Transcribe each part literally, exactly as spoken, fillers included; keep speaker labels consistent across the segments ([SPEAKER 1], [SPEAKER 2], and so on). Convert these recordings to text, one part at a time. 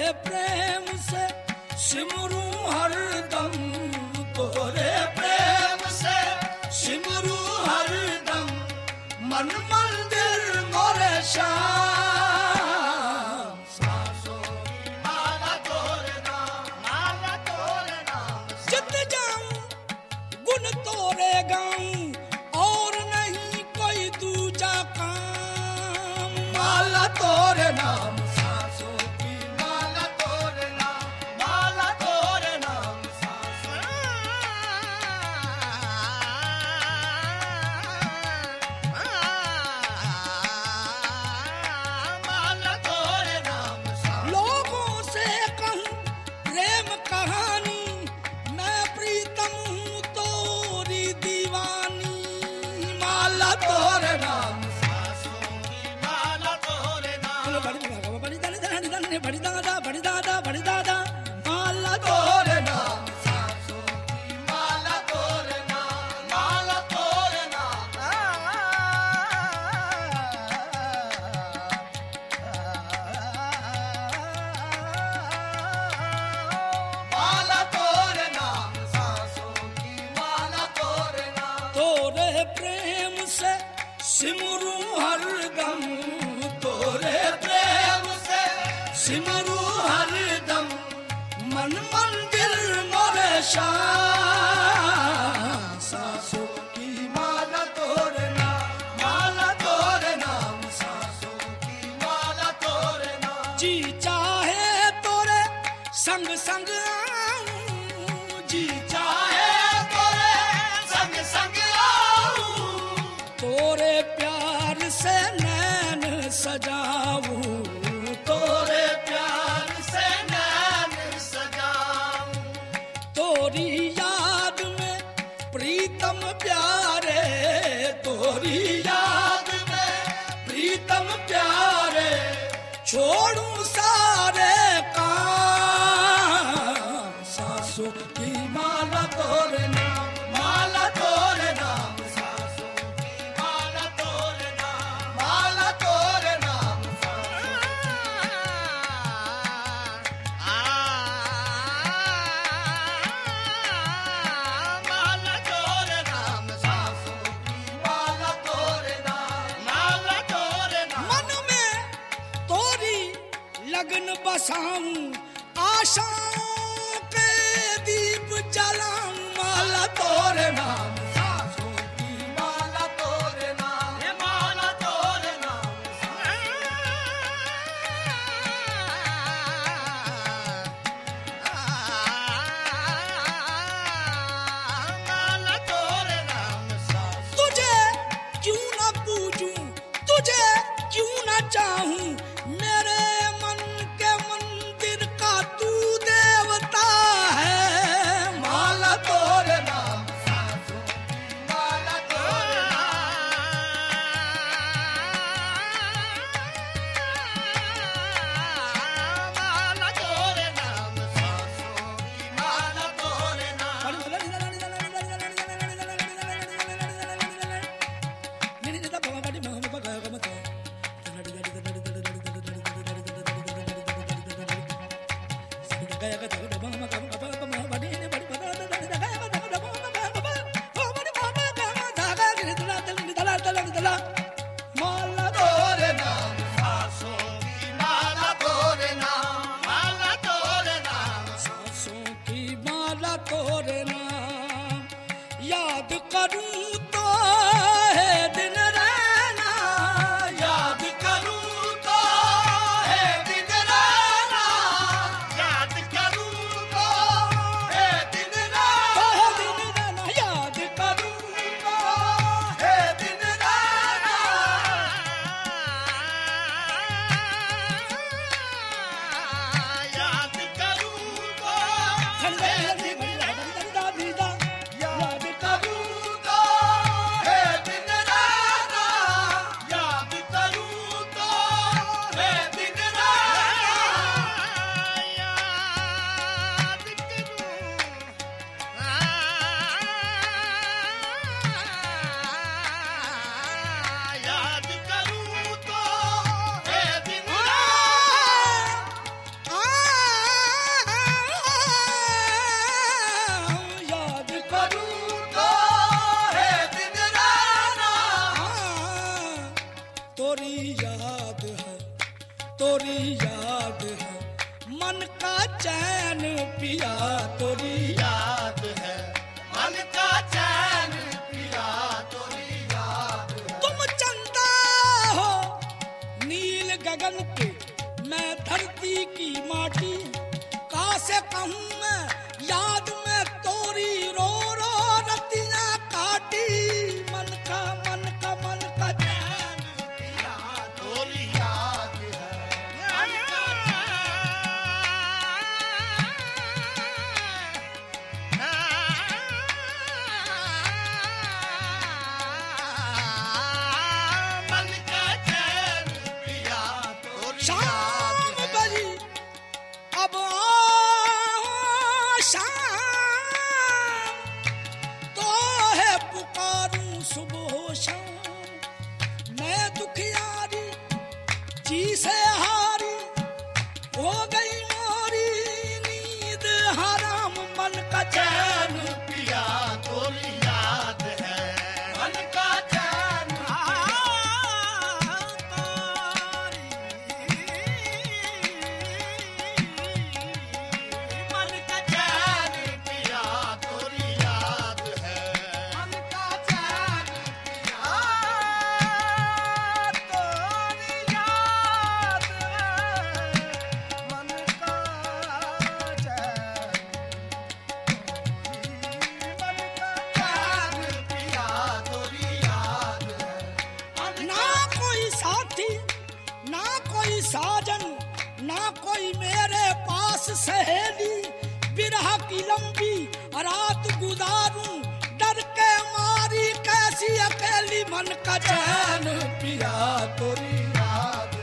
[SPEAKER 1] प्रेम से सिमरू हरदम, तोरे प्रेम से सिमरू हरदम, मन मंदिर मोरे श्याम। सांसों की माला तोरे नाम, माला तोरे नाम, जित जाऊं गुण तोरे गाऊं, और नहीं कोई दूजा काम। माला तोरे नाम, सांसों की माला तोरे नाम, माला तोरे नाम, सांसों माला तोरे नाम, सांसों। लोगों से कहूं प्रेम कहानी, मैं प्रीतम हूँ तोरी दीवानी। माला तोरे नाम, सांसों की माला तोरे नाम, बड़ी दादा बड़ी दादा बड़ी दादा बड़ी दादा, माला तोरे नाम, सांसों की माला तोरे नाम, माला तोरे नाम। माला तोरे नाम, सांसों की माला तोरे नाम, तोरे प्रेम से सिमरू हरदम, तोरे प्रेम से सिमरू हरदम, मन मंदिर मोरे श्याम। सांसों की माला तोरे नाम, माला तोरे नाम, सांसों की माला तोरे नाम। जी चाहे तोरे संग संग आऊं, जी चाहे तोरे संग संग आऊं, तोरे प्यार से नैन सजाऊं, तोरे प्यार से नैन सजाऊं, तोरी याद में प्रीतम प्यारे, तोरी याद में प्रीतम प्यारे, छोड़ूं सारे काम। सांसों की माला तोरे नाम, माला तोरे नाम, सांसों की माला तोरे नाम, माला तोरे नाम, माला तोरे नाम, सांसों की माला तोरे नाम, माला तोरे नाम। मन में तोरी लगन बसाऊं, आशाओं के दीप जलाऊं। माला तोरे नाम, सांसों की माला तोरे नाम, ये माला तोरे नाम, माला तोरे नाम, सांसों। तुझे क्यों न पूजूं, तुझे क्यों न चाहूं, मेरे मन के मंदिर का तू देवता है। माला तोरे नाम, सांसों की माला तोरे नाम, माला तोरे नाम, सांसों की माला तोरे नाम। माला तोरे नाम, सांसों की माला तोरे नाम, माला तोरे नाम, सांसों की माला तोरे नाम। याद करूं तो है दिन रहना, याद करूं तो है दिन रहना, याद करूं तो है दिन रहना, दिन रहना, याद करूं तो है दिन रहना, याद करूं तो है दिन रहना, याद करूं तो है दिन रहना, याद करूं तो है दिन रहना, याद करूं, याद करूं तो है दिन रहना। कैसे कहूँ मैं याद में तोरी रो रो रतियां काटी मन का मन का मन का चैन पिया तोरी याद है मन का मन का चैन पिया तोरी शाम बजी अब सुबह शाम मैं दुखियारी जी से हारी हो गई मोरी नींद हराम मन का चैन पिया तोरी याद है मन का चैन मन का चैन पिया तोरी याद है मन का चैन साजन ना कोई मेरे पास सहेली बिरह की लंबी रात गुजारूं डर के मारी कैसी अकेली मन का चैन पिया तोरी याद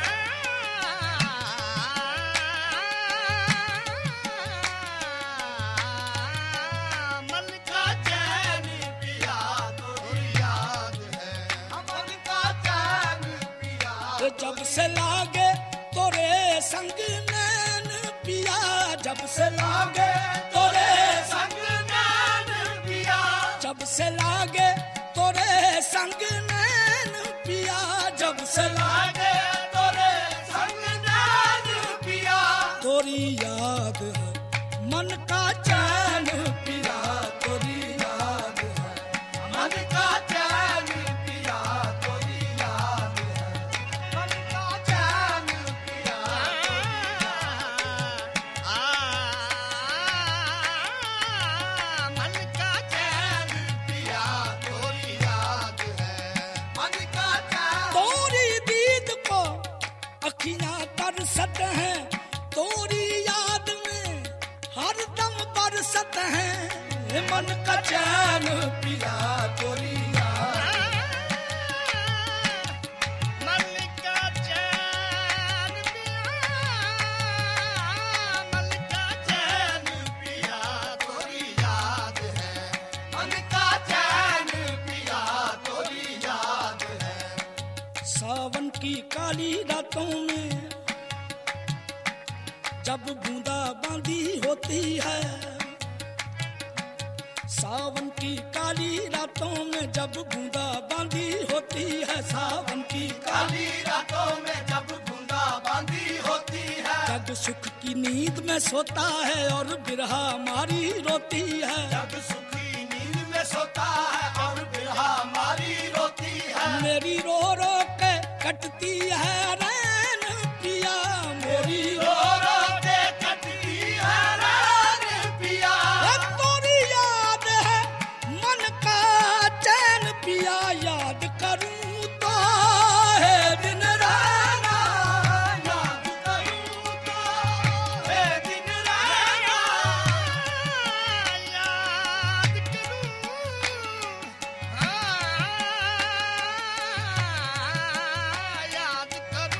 [SPEAKER 1] है मन का चैन पिया तोरी याद है मन का चैन पिया जब से लागे तोरे संग नैन पिया जब से लागे तोरे संग नैन पिया जब से लागे तोरे संग नैन पिया जब से लागे तोरे संग नैन पिया तोरी याद है मन का चैन पिया तोरी याद है मन का चैन पिया तोरी याद है मन का चैन पिया मन का चैन पिया तोरी याद है मन का चैन तोरी दीद को अखियां तरसत हैं तोरी याद में हरदम बरसत हैं मन का चैन पिया तोरी सावन की काली रातों में जब बूंदा बांदी होती है सावन की काली रातों में जब बूंदा बांदी होती है सावन की काली रातों में जब बूंदा बांदी होती है जब सुख की नींद में सोता है और बिरहा मारी रोती है जब सुख की नींद में सोता है और बिरहा मारी रोती है मेरी रो रो के कटती है रैन पिया मेरी रो रो के कटती है रैन पिया तोरी याद है मन का चैन पिया याद करूं तो है दिन रहना याद करूं तो है दिन रहना याद करूं हाँ याद करूं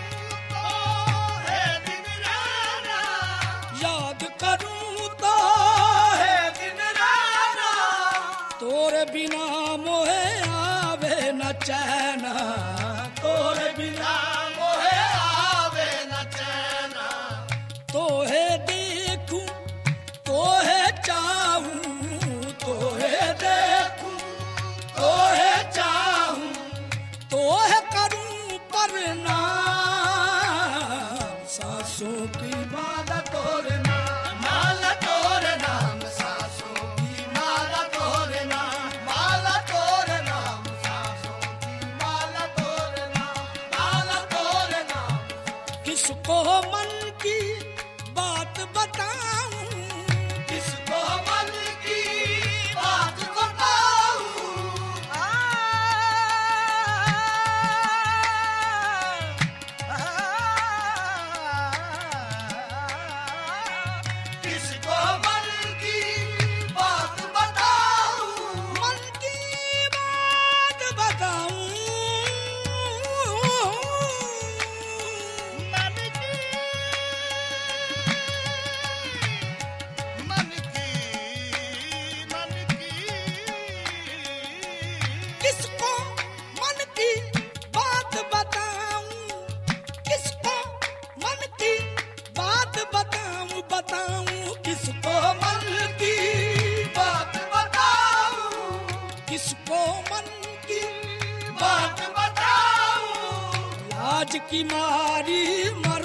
[SPEAKER 1] लाज की मारी मर